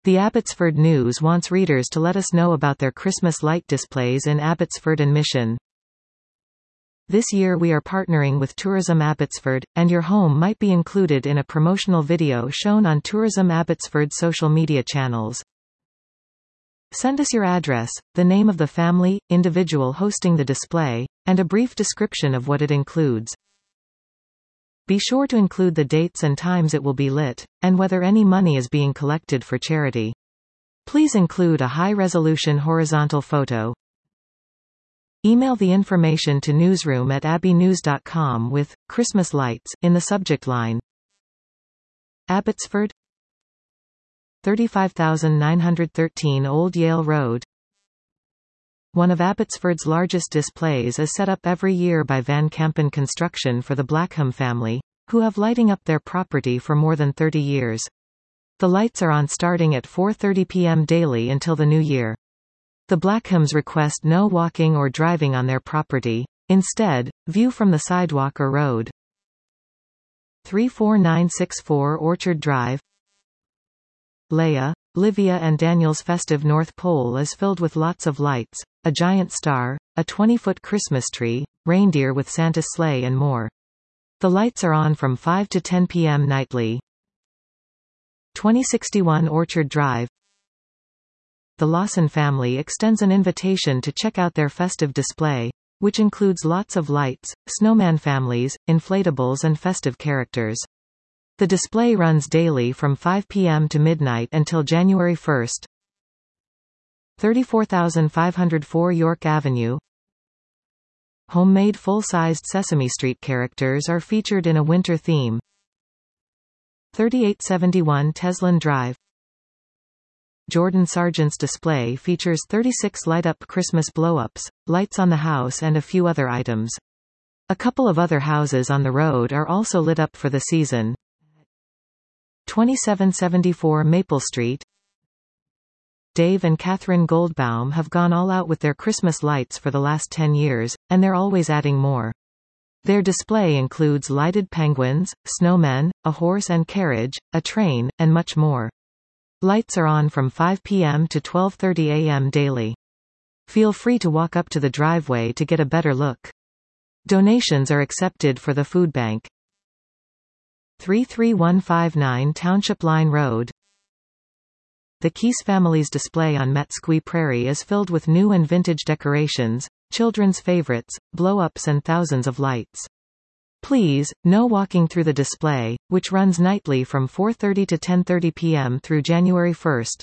The Abbotsford News wants readers to let us know about their Christmas light displays in Abbotsford and Mission. This year we are partnering with Tourism Abbotsford, and your home might be included in a promotional video shown on Tourism Abbotsford social media channels. Send us your address, the name of the family, individual hosting the display, and a brief description of what it includes. Be sure to include the dates and times it will be lit, and whether any money is being collected for charity. Please include a high-resolution horizontal photo. Email the information to newsroom@abbeynews.com with Christmas lights in the subject line. Abbotsford, 35,913 Old Yale Road. One of Abbotsford's largest displays is set up every year by Van Kampen Construction for the Blackham family, who have lighting up their property for more than 30 years. The lights are on starting at 4:30 p.m. daily until the new year. The Blackhams request no walking or driving on their property. Instead, view from the sidewalk or road. 34964 Orchard Drive. Leia, Livia and Daniel's festive North Pole is filled with lots of lights, a giant star, a 20-foot Christmas tree, reindeer with Santa's sleigh and more. The lights are on from 5 to 10 p.m. nightly. 2061 Orchard Drive. The Lawson family extends an invitation to check out their festive display, which includes lots of lights, snowman families, inflatables and festive characters. The display runs daily from 5 p.m. to midnight until January 1st. 34,504 York Avenue. Homemade full-sized Sesame Street characters are featured in a winter theme. 3871 Teslin Drive. Jordan Sargent's display features 36 light-up Christmas blow-ups, lights on the house and a few other items. A couple of other houses on the road are also lit up for the season. 2774 Maple Street. Dave and Catherine Goldbaum have gone all out with their Christmas lights for the last 10 years, and they're always adding more. Their display includes lighted penguins, snowmen, a horse and carriage, a train, and much more. Lights are on from 5 p.m. to 12:30 a.m. daily. Feel free to walk up to the driveway to get a better look. Donations are accepted for the food bank. 33159 Township Line Road. The Keese family's display on Metsquee Prairie is filled with new and vintage decorations, children's favorites, blow-ups and thousands of lights. Please, no walking through the display, which runs nightly from 4:30 to 10:30 p.m. through January 1st.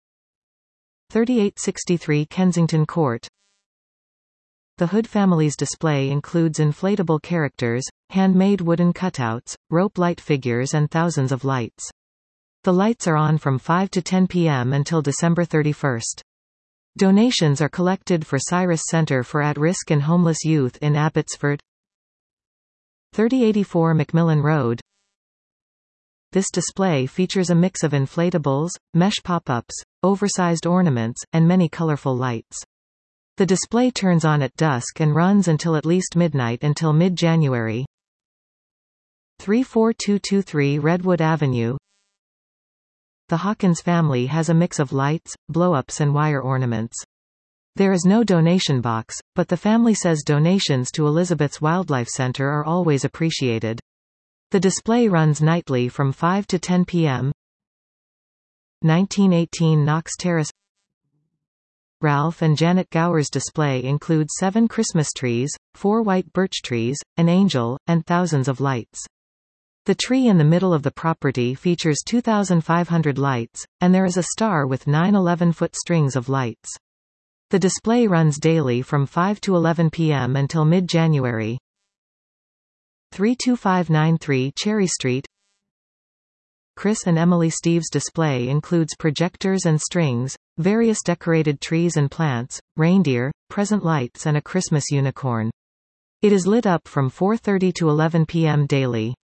3863 Kensington Court. The Hood family's display includes inflatable characters, handmade wooden cutouts, rope light figures and thousands of lights. The lights are on from 5 to 10 p.m. until December 31st. Donations are collected for Cyrus Center for At-Risk and Homeless Youth in Abbotsford. 3084 Macmillan Road. This display features a mix of inflatables, mesh pop-ups, oversized ornaments, and many colorful lights. The display turns on at dusk and runs until at least midnight until mid-January. 34223 Redwood Avenue. The Hawkins family has a mix of lights, blow-ups and wire ornaments. There is no donation box, but the family says donations to Elizabeth's Wildlife Center are always appreciated. The display runs nightly from 5 to 10 p.m. 1918 Knox Terrace. Ralph and Janet Gower's display includes 7 Christmas trees, 4 white birch trees, an angel, and thousands of lights. The tree in the middle of the property features 2,500 lights, and there is a star with 9 11-foot strings of lights. The display runs daily from 5 to 11 p.m. until mid-January. 32593 Cherry Street. Chris and Emily Steve's display includes projectors and strings, various decorated trees and plants, reindeer, present lights and a Christmas unicorn. It is lit up from 4:30 to 11 p.m. daily.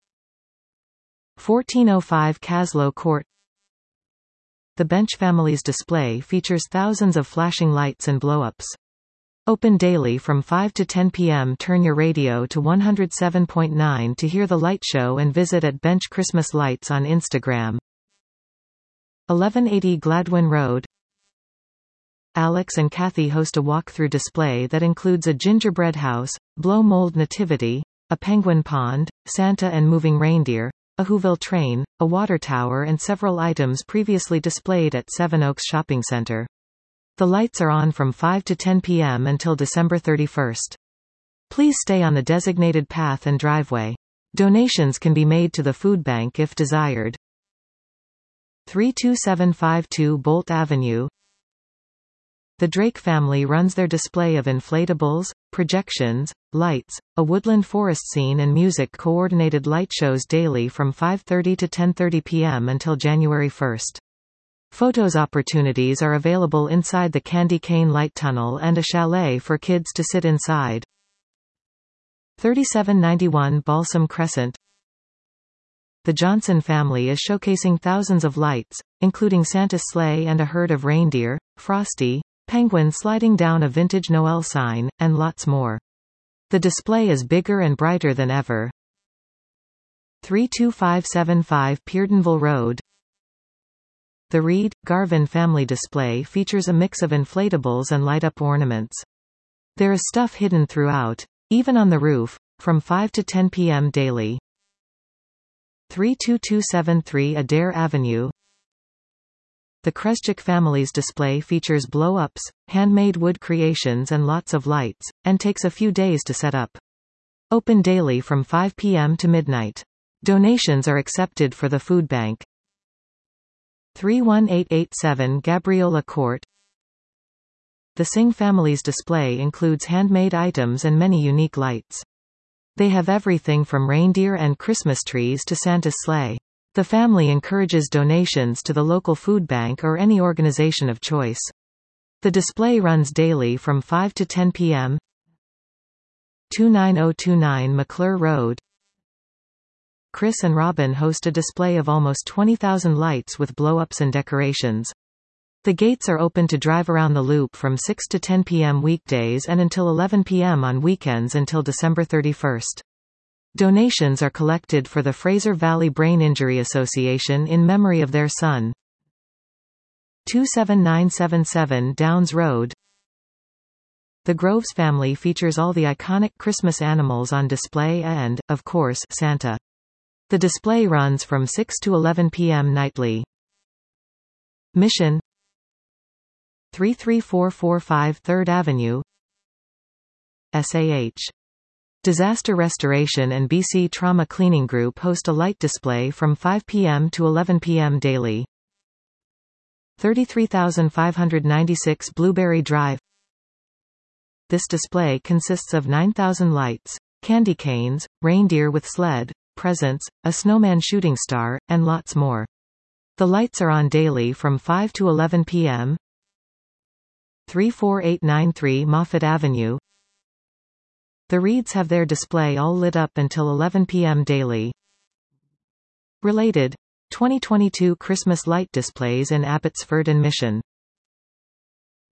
1405 Caslow Court. The Bench family's display features thousands of flashing lights and blow-ups. Open daily from 5 to 10 p.m. Turn your radio to 107.9 to hear the light show and visit at Bench Christmas Lights on Instagram. 1180 Gladwin Road. Alex and Kathy host a walk-through display that includes a gingerbread house, blow mold nativity, a penguin pond, Santa and moving reindeer, a Whoville train, a water tower and several items previously displayed at Sevenoaks Shopping Center. The lights are on from 5 to 10 p.m. until December 31st. Please stay on the designated path and driveway. Donations can be made to the food bank if desired. 32752 Bolt Avenue. The Drake family runs their display of inflatables, projections, lights, a woodland forest scene and music-coordinated light shows daily from 5:30 to 10:30 p.m. until January 1st. Photos opportunities are available inside the Candy Cane Light Tunnel and a chalet for kids to sit inside. 3791 Balsam Crescent. The Johnson family is showcasing thousands of lights, including Santa's sleigh and a herd of reindeer, Frosty, penguin sliding down a vintage Noel sign, and lots more. The display is bigger and brighter than ever. 32575 Peardenville Road. The Reed, Garvin family display features a mix of inflatables and light-up ornaments. There is stuff hidden throughout, even on the roof, from 5 to 10 p.m. daily. 32273 Adair Avenue. The Kreschuk family's display features blow-ups, handmade wood creations and lots of lights, and takes a few days to set up. Open daily from 5 p.m. to midnight. Donations are accepted for the food bank. 31887 Gabriola Court. The Singh family's display includes handmade items and many unique lights. They have everything from reindeer and Christmas trees to Santa's sleigh. The family encourages donations to the local food bank or any organization of choice. The display runs daily from 5 to 10 p.m. 29029 McClure Road. Chris and Robin host a display of almost 20,000 lights with blow-ups and decorations. The gates are open to drive around the loop from 6 to 10 p.m. weekdays and until 11 p.m. on weekends until December 31st. Donations are collected for the Fraser Valley Brain Injury Association in memory of their son. 27977 Downs Road. The Groves family features all the iconic Christmas animals on display and, of course, Santa. The display runs from 6 to 11 p.m. nightly. Mission. 33445 3rd Avenue. SAH. Disaster Restoration and BC Trauma Cleaning Group host a light display from 5 p.m. to 11 p.m. daily. 33596 Blueberry Drive. This display consists of 9,000 lights, candy canes, reindeer with sled, presents, a snowman shooting star, and lots more. The lights are on daily from 5 to 11 p.m. 34893 Moffett Avenue. The Reeds have their display all lit up until 11 p.m. daily. Related. 2022 Christmas light displays in Abbotsford and Mission.